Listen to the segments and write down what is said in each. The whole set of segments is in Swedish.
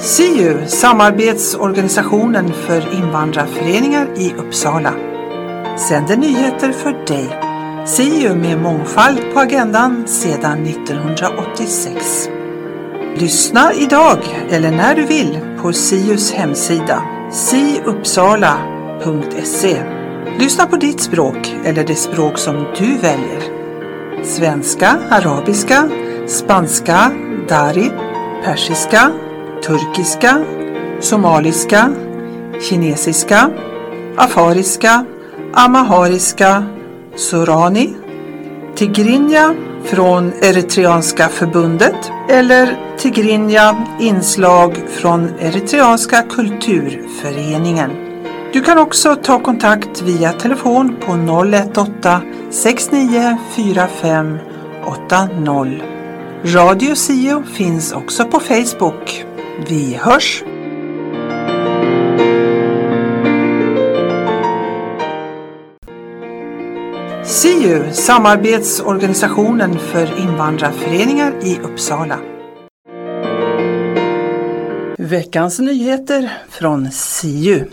SIU, samarbetsorganisationen för invandrarföreningar i Uppsala, sänder nyheter för dig. SIU med mångfald på agendan sedan 1986. Lyssna idag eller när du vill på SIUs hemsida siuppsala.se. Lyssna på ditt språk eller det språk som du väljer. Svenska, arabiska, spanska, dari, persiska, turkiska, somaliska, kinesiska, afariska, amahariska, sorani, tigrinja från Eritreanska förbundet eller tigrinja inslag från Eritreanska kulturföreningen. Du kan också ta kontakt via telefon på 018 69 45 80. Radio SIU finns också på Facebook. Vi hörs! SIU, samarbetsorganisationen för invandrarföreningar i Uppsala. Veckans nyheter från SIU.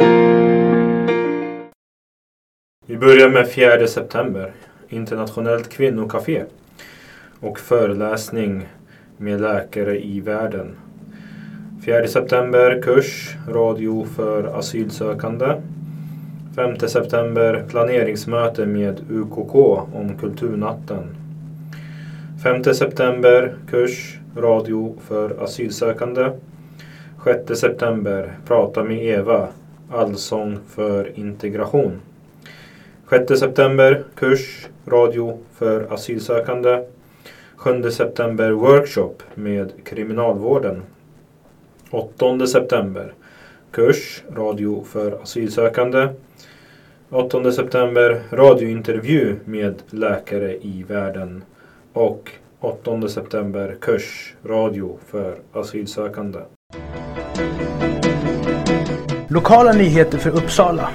Vi börjar med 4 september, internationellt kvinnokafé och föreläsning med läkare i världen. 4 september, kurs, radio för asylsökande. 5 september, planeringsmöte med UKK om kulturnatten. 5 september, kurs, radio för asylsökande. 6 september, prata med Eva, allsång för integration. 6 september, kurs, radio för asylsökande. 7 september, workshop med kriminalvården. 8 september, kurs, radio för asylsökande. 8 september, radiointervju med läkare i världen. Och 8 september, kurs, radio för asylsökande. Lokala nyheter för Uppsala.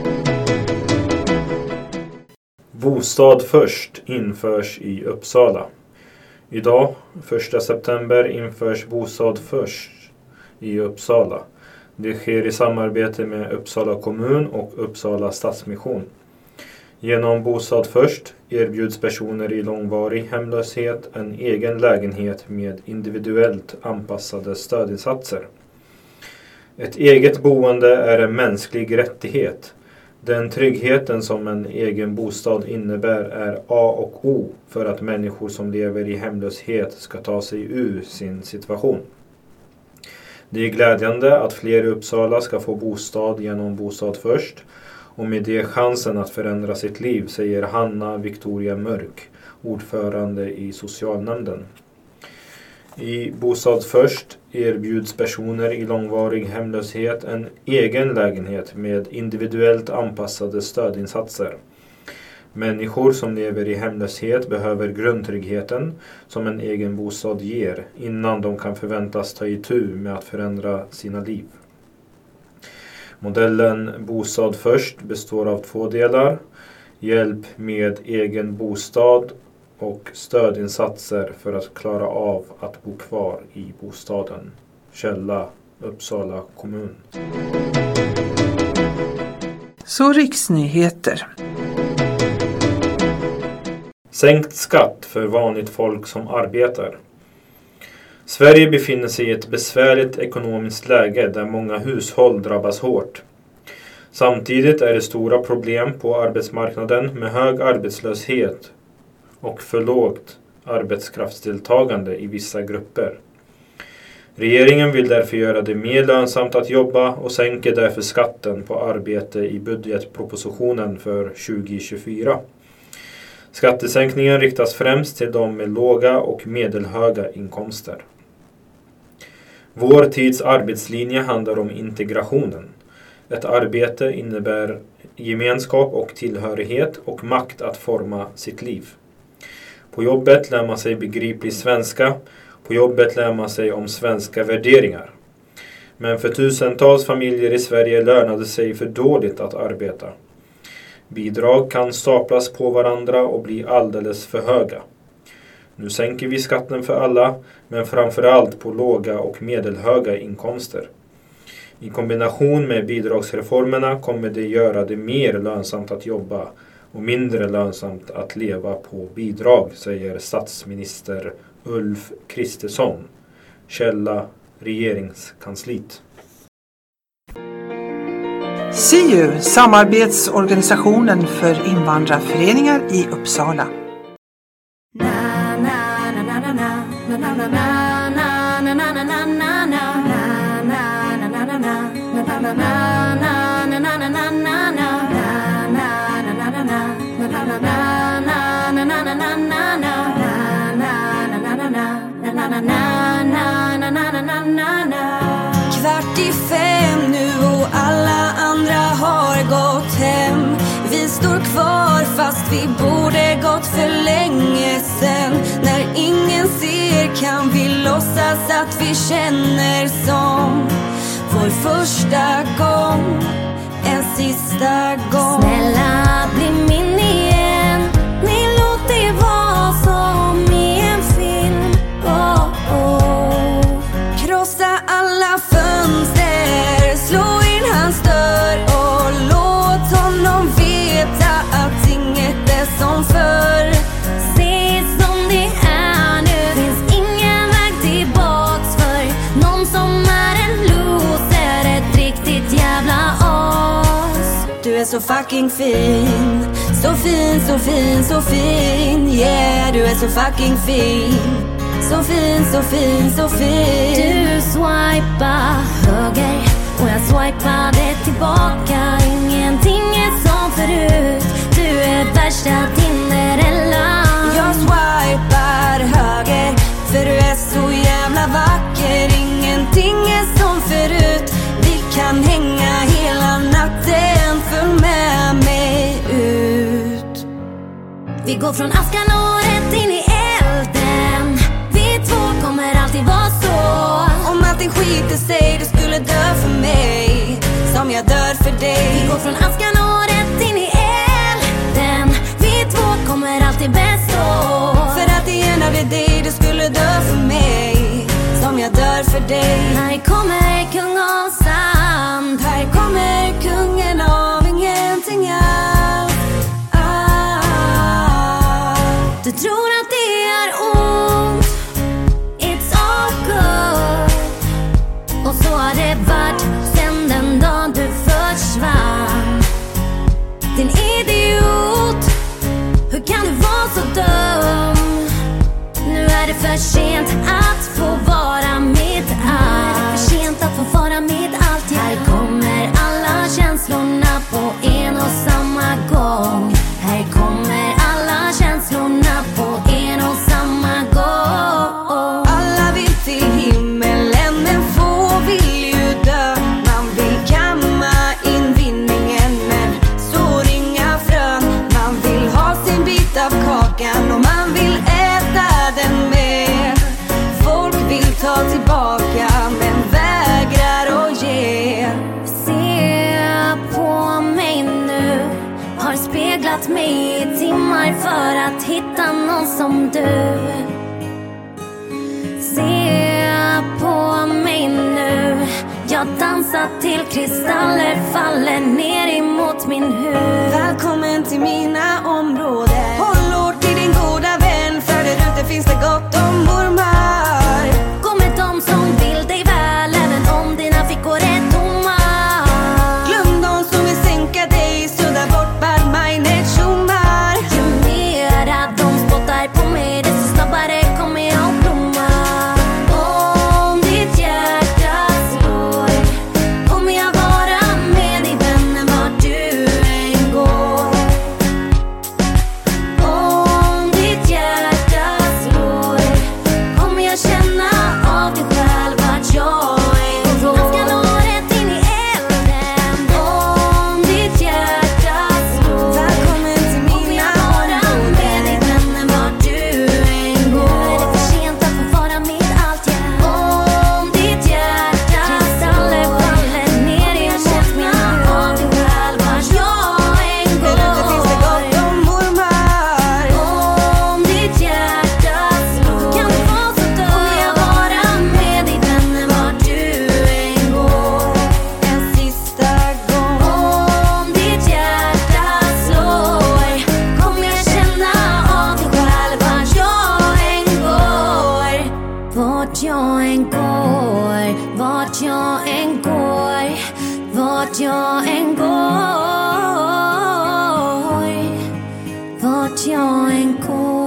Bostad först införs i Uppsala. Idag, 1 september, införs Bostad först i Uppsala. Det sker i samarbete med Uppsala kommun och Uppsala stadsmission. Genom Bostad först erbjuds personer i långvarig hemlöshet en egen lägenhet med individuellt anpassade stödinsatser. Ett eget boende är en mänsklig rättighet. Den tryggheten som en egen bostad innebär är A och O för att människor som lever i hemlöshet ska ta sig ur sin situation. Det är glädjande att fler i Uppsala ska få bostad genom Bostad först och med det chansen att förändra sitt liv, säger Hanna Victoria Mörk, ordförande i socialnämnden. I Bostad först erbjuds personer i långvarig hemlöshet en egen lägenhet med individuellt anpassade stödinsatser. Människor som lever i hemlöshet behöver grundtryggheten som en egen bostad ger innan de kan förväntas ta itu med att förändra sina liv. Modellen Bostad först består av 2 delar: hjälp med egen bostad och stödinsatser för att klara av att bo kvar i bostaden. Källa Uppsala kommun. Så riksnyheter. Sänkt skatt för vanligt folk som arbetar. Sverige befinner sig i ett besvärligt ekonomiskt läge där många hushåll drabbas hårt. Samtidigt är det stora problem på arbetsmarknaden med hög arbetslöshet och för lågt arbetskraftsdeltagande i vissa grupper. Regeringen vill därför göra det mer lönsamt att jobba och sänker därför skatten på arbete i budgetpropositionen för 2024. Skattesänkningen riktas främst till de med låga och medelhöga inkomster. Vår tids arbetslinje handlar om integrationen. Ett arbete innebär gemenskap och tillhörighet och makt att forma sitt liv. På jobbet lär man sig begriplig svenska. På jobbet lär man sig om svenska värderingar. Men för tusentals familjer i Sverige lönade sig för dåligt att arbeta. Bidrag kan staplas på varandra och bli alldeles för höga. Nu sänker vi skatten för alla, men framförallt på låga och medelhöga inkomster. I kombination med bidragsreformerna kommer det göra det mer lönsamt att jobba och mindre lönsamt att leva på bidrag, säger statsminister Ulf Kristersson. Källa Regeringskansliet. SIU, samarbetsorganisationen för invandrarföreningar i Uppsala. Kvart i 5 nu och alla andra har gått hem. Vi står kvar fast vi borde gått för länge sen. När ingen ser kan vi låtsas att vi känner som vår första gång, en sista gång. Snälla bli min igen, nej låt det vara som i en film. Oh, oh. Krossa alla fönster, slå in hans dörr och låt honom veta att inget är som förr. Se som det är nu, finns ingen väg tillbaks för någon som är en loser, ett riktigt jävla as. Du är så fucking fin, så fin, så fin, så fin. Yeah, du är så fucking fin, så fin, så fin, så fin. Du swipar höger och jag swipade tillbaka. Ingenting är som förut, du är värsta Tinderella. Jag swipar höger för du är så jävla vacker. Ingenting är som förut, vi kan hänga hela natten. Följ med mig ut. Vi går från askan och rätt in i elden. Vi två kommer alltid vara så. Om allting skiter sig, du skulle dö för mig som jag dör för dig. Vi går från askan och rätt in i elden. Vi två kommer alltid bestå. För att igen har vi dig, du skulle dö för mig som jag dör för dig. Här kommer kung av sand, här kommer kungen av ingenting alls. Du tror att det är ont, it's all good. Och så har det varit sen den dagen du försvann. Din idiot, hur kan du vara så dum? Nu är det för sent att få vara mitt allt. För sent att få vara mitt allt. Här kommer alla känslorna på en och samma gång. Här kommer alla känslorna på en och samma gång. Alla vill till himmelen men få vill ju dö. Man vill kamma in vinningen men så inga frön. Man vill ha sin bit av kakan och man vill äta den med. Folk vill ta tillbaka men vägrar att ge. Se på mig nu, har speglat mig i timmar för att hitta någon som du. Se på mig nu, jag dansar till kristaller faller ner emot min hud. Välkommen till mina områden. Håll hårt till din goda vän, för där ute finns det gott om ormar. Gå med dem som vill dig väl, även om dina fickor är tomma. Glöm dem som vill sänka dig, sudda bort badminded tjommar. Ju mera de spottar på mig, desto snabbare kommer jag att blomma. Om ditt hjärta slår, kommer jag vara med dig vännen vart du än går. vart jag än går, vart jag än går.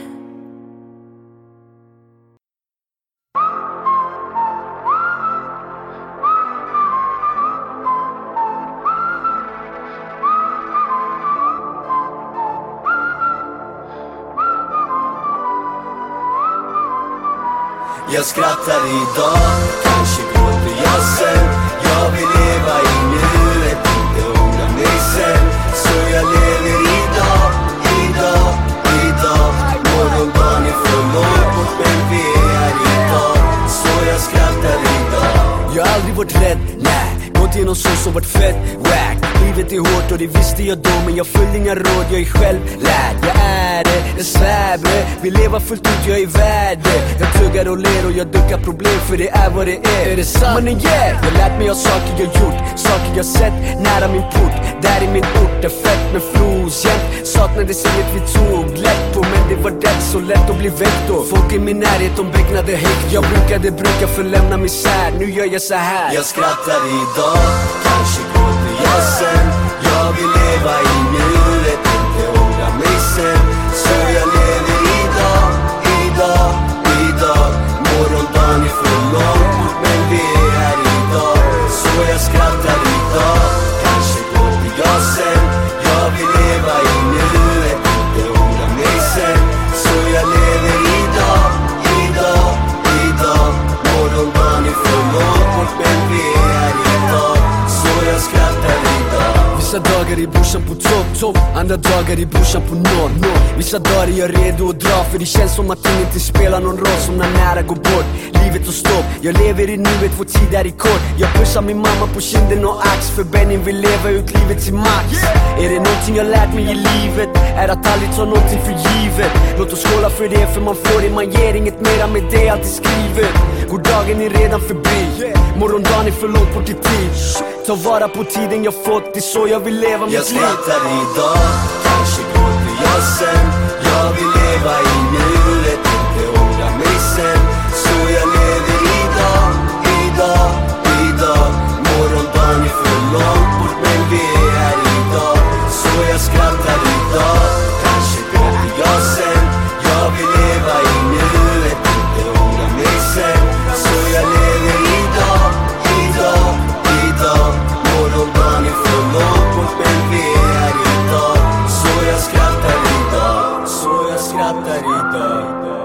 Jag skrattar idag, kanske gråter jag sen. Jag vill leva i nuet, inte ångra mig sen. Så jag lever idag, idag, idag. Morgondagen är för långt bort, men vi är här idag. Så jag skrattar idag. Jag har aldrig varit rädd, nej. Gått igenom så som varit fett, wack. Livet är hårt och det visste jag då, men jag följde inga råd, jag är själv lärd. Jag är det, jag svär bre. Vi lever fullt ut, jag är värd det. Jag tuggar och ler och jag duckar problem, för det är vad det är. Är det sant? Men yeah, jag lärt mig av saker jag gjort, saker jag sett nära min port. Där i min ort är fett med flos jämt. Saknades inget vi tog lätt på, men det var rätt så lätt att bli väckt då. Folk i min närhet, de becknade högt. Jag brukar förlämna misär, nu gör jag så här. Jag skrattar idag, kanske gråter jag sen. Jag vill leva i nuet, inte ångra mig sen. Så jag lever idag, idag, idag. Morgondagen är för långt bort, men vi är här idag. Så jag skrattar idag, kanske gråter jag sen. Jag vill leva i nuet, inte ångra mig sen. Så jag lever idag, idag, idag. Morgondagen är för långt bort, men vi är här idag. Så jag skrattar idag. Vissa dagar är brorsan på topp, andra dagar är brorsan på noll. Vissa dagar är jag redo att dra, för det känns som att ingenting spelar någon roll. Som när nära går bort, livet och stopp. Jag lever i nuet, vår tid är i kort. Jag pussar min mamma på kinden och ax, för Bennin vill leva ut livet till max. Är det någonting jag lärt mig i livet, är att aldrig ta någonting för givet. Låt oss skåla för det, för man får det, man ger inget mera med det, allt är skrivet. Gårdagen är redan förbi, morgondagen är för långt bort i tid. Ta vara på tiden jag fått, det är så jag vill leva mitt liv. Jag skrattar idag, kanske gråter jag sen. Jag vill leva i nuet, inte ångra mig sen. Så jag lever idag, idag, idag. Morgondagen är för långt bort, men vi är här idag. Så jag skrattar idag, kanske gråter jag sen. Jag vill leva i nuet, inte ångra mig sen. Så jag lever idag, idag, idag. Morgondagen är för långt bort, men vi är här idag. Så jag skrattar idag, så jag skrattar idag.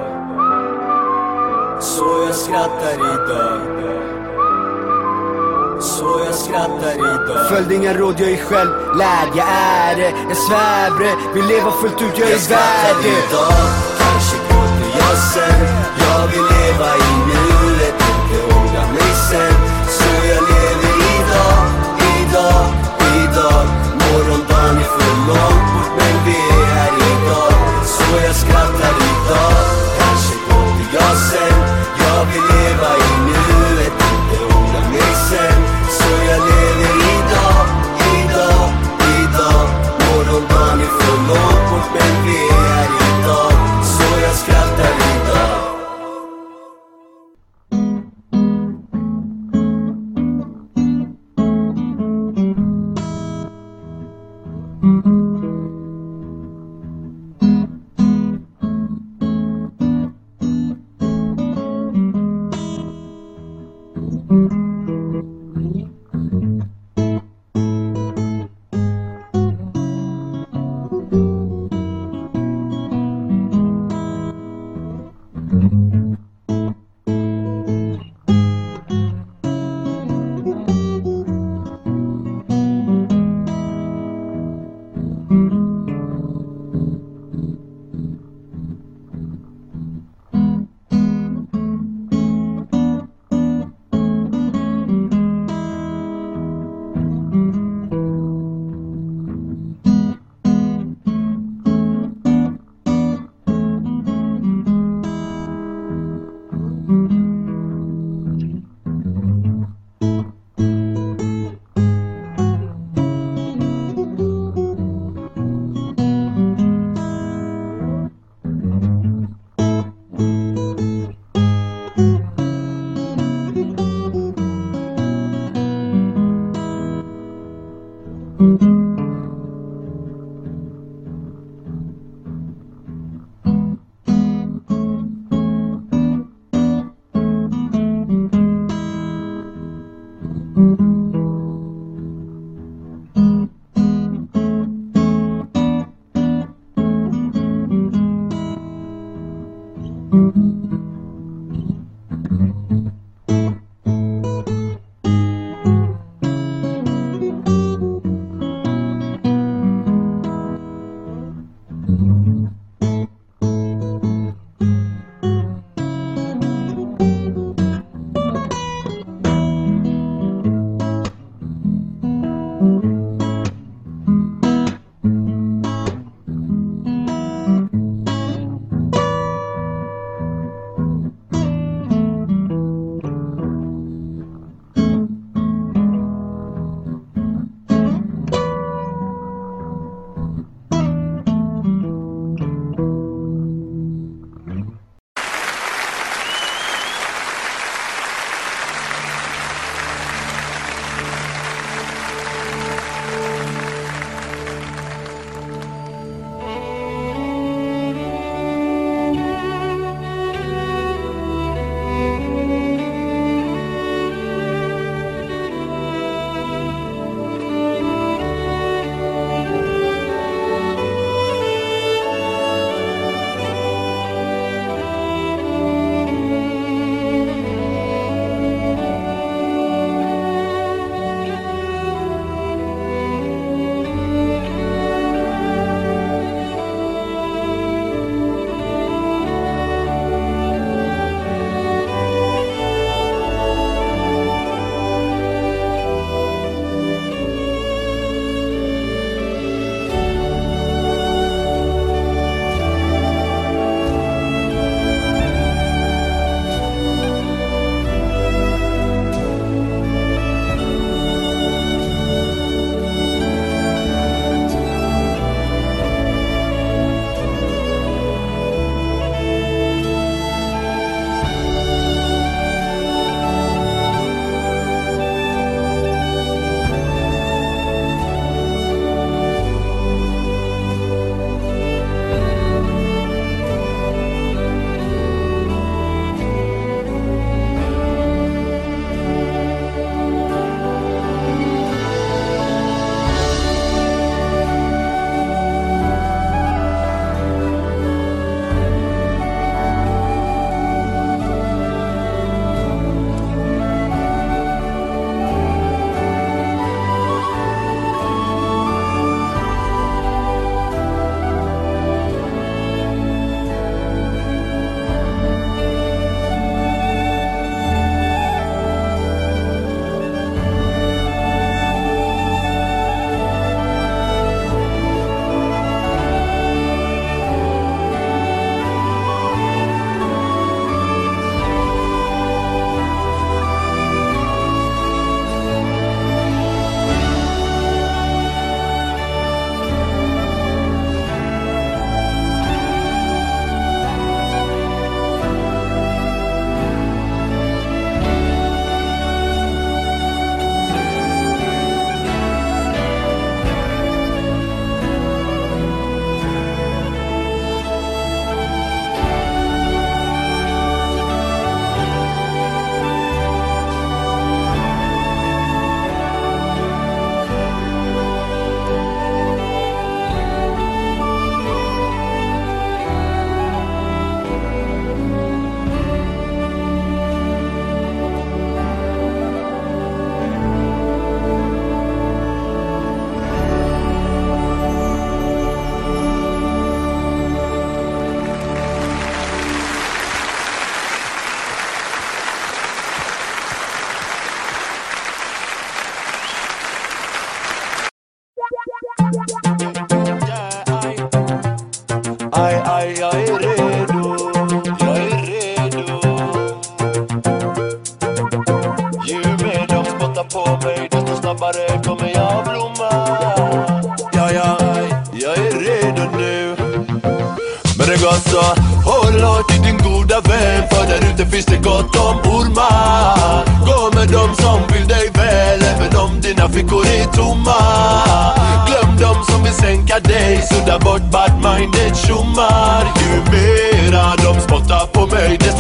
Så jag skrattar idag. Så jag skrattar idag. Följde inga råd, jag är själv lärd. Jag är det, jag svär bre. Vi lever fullt ut, jag är värd det. Idag, kanske gråter jag sen. Jag vill leva i nuet, inte ångra mig sen. Så jag lever idag, idag, idag. Morgondagen är för långt bort, men vi är här idag. Så jag skrattar idag, kanske gråter jag sen. Jag vill leva i nuet, inte ångra mig sen. Så jag lever idag, idag, idag. Morgondagen är för långt bort, men vi är här idag. Så jag skrattar idag. snabbare kommer jag blomma. Ja, jag är redo nu. Men det går så, håll hårt i din goda vän, för där ute finns det gott om ormar. Gå med dem som vill dig väl, även om dina fickor är tomma. Glöm dem som vill sänka dig, sudda bort bad-minded tjommar. Ju mera de spottar på mig, desto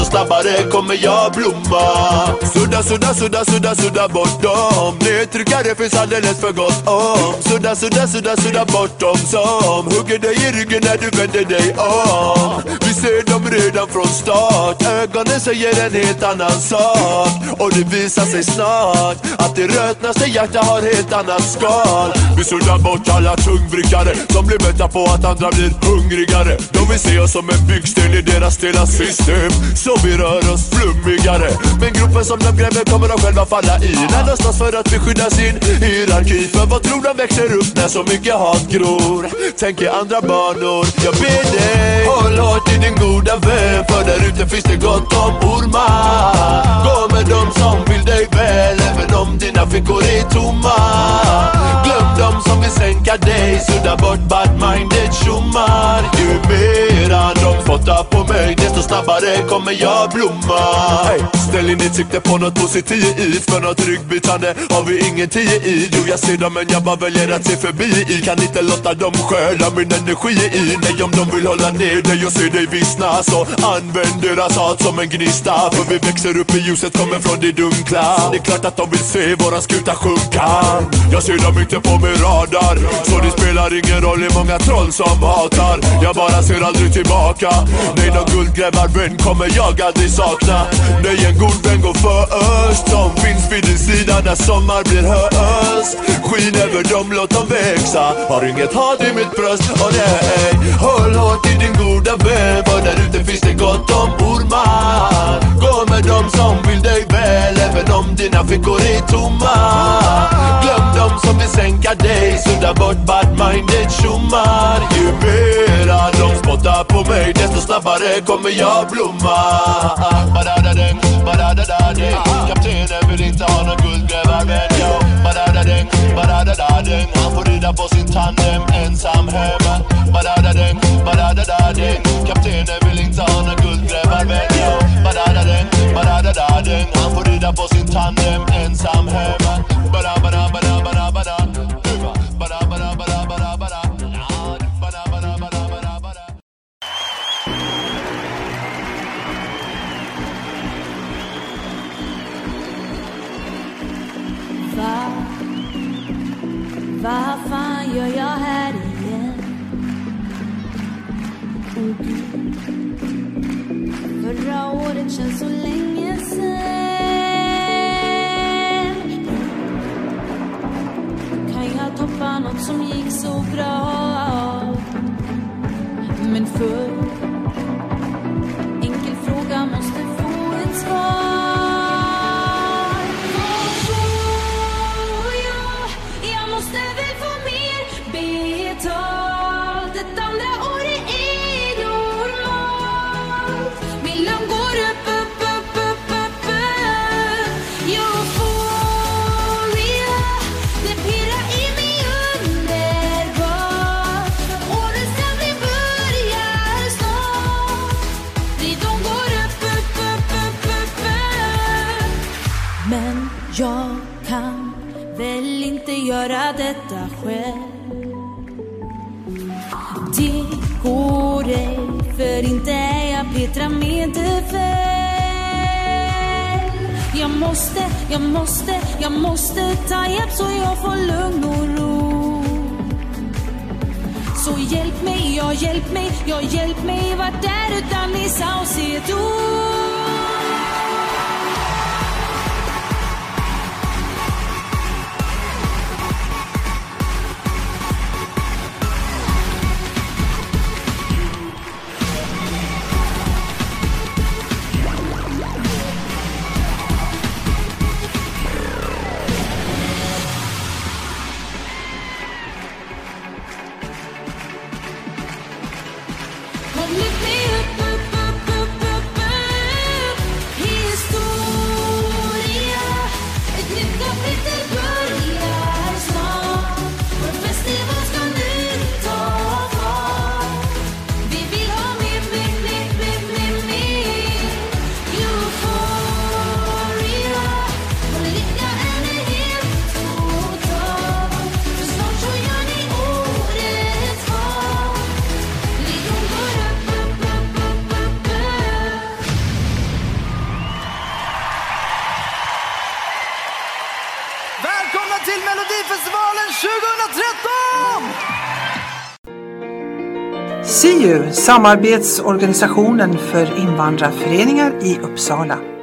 desto snabbare kommer jag blomma. Sudda, sudda, sudda, sudda, sudda bort dem. Nedtryckare finns alldeles för gott om. Sudda, sudda, sudda, sudda bort dem som hugger dig i ryggen när du vänder dig om. Vi ser dem redan från start. Ögonen säger en helt annan sak. Och det visar sig snart att det rötnaste hjärta har helt annat skal. Vi suddar bort alla tungvrickare som blir mätta på att andra blir hungrigare. De vill se oss som en byggsten i deras stela system, så vi rör oss flummigare. Men gruppen som de gräver kommer de själva falla i när de slåss för att beskydda sin hierarki. För vad tror de växer upp när så mycket hat gror? Tänk i andra banor, jag ber dig, håll hårt i din goda vän. För där ute finns det gott om ormar. Gå med dem som vill dig väl, även om dina fickor är tomma. Glöm dem som vill sänka dig, sudda bort bad-minded tjommar. Ju mera de spottar på mig, desto snabbare kommer jag blomma. Hey, ställ in ditt sikte på något positivt, för något ryggbitande har vi ingen tid i. Jo, jag ser dem men jag bara väljer att se förbi i. Kan inte låta dem stjäla min energi i. Nej, om de vill hålla ner dig och se dig vissna, så använd deras hat som en gnista. För vi växer upp i ljuset, kommer från det dunkla. Det är klart att de vill se våra skuta sjunka. Jag ser dem inte på min radar, så det spelar ingen roll hur många troll som hatar. Jag bara ser aldrig tillbaka. Nej, någon guldgrävarvän kommer jag aldrig sakna. Nej, en god vän går först, som finns vid din sida när sommar blir höst. Skin över dem, låt dem växa. Har inget hat i mitt bröst, och nej, håll hårt i din goda vän. För där ute finns det gott om ormar. Gå med dem som vill dig väl, även om dina fickor är tomma. Glöm dem som vill sänka dig, sudda bort bad-minded tjommar. Ju mera de spottar på mig, desto snabbare kommer jag blomma. Badadadeng, badadadadeng. Kaptenen vill inte ha någon guldgrävarvän, yo. Badadadeng, badadadadeng. Han får rida på sin tandem ensam hemma. Badadadeng, badadadadeng. Kaptenen vill inte ha någon guldgrävarvän, yo. Badadadeng, badadadadeng. Han får rida på sin tandem ensam hemma. Badabadabadabadabada. Badabadabadabadabada. Vad fan gör jag här igen? Och Gud, förra året känns så länge sen. Kan jag toppa något som gick så bra? Men för enkel fråga måste få ett svar. Jag kan väl inte göra detta själv. Det går ej, för inte är jag Petra Medefeld. Jag måste ta hjälp så jag får lugn och ro. Så hjälp mig, hjälp mig. Vart där utan i Saucedo. Kom lyft mig upp, upp, upp, upp. välkomna till Melodifestivalen 2013! SIU, samarbetsorganisationen för invandrarföreningar i Uppsala.